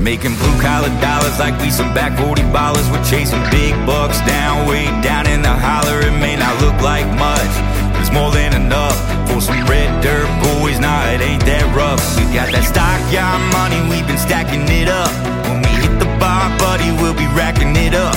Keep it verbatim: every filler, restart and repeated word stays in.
Making blue collar dollars like we some back forty ballers. We're chasing big bucks down, way down in the holler. It may not look like much, but it's more than enough for some red dirt boys. Nah, it ain't that rough. We got that stockyard money, we've been stacking it up. When we hit the bar, buddy, we'll be racking it up.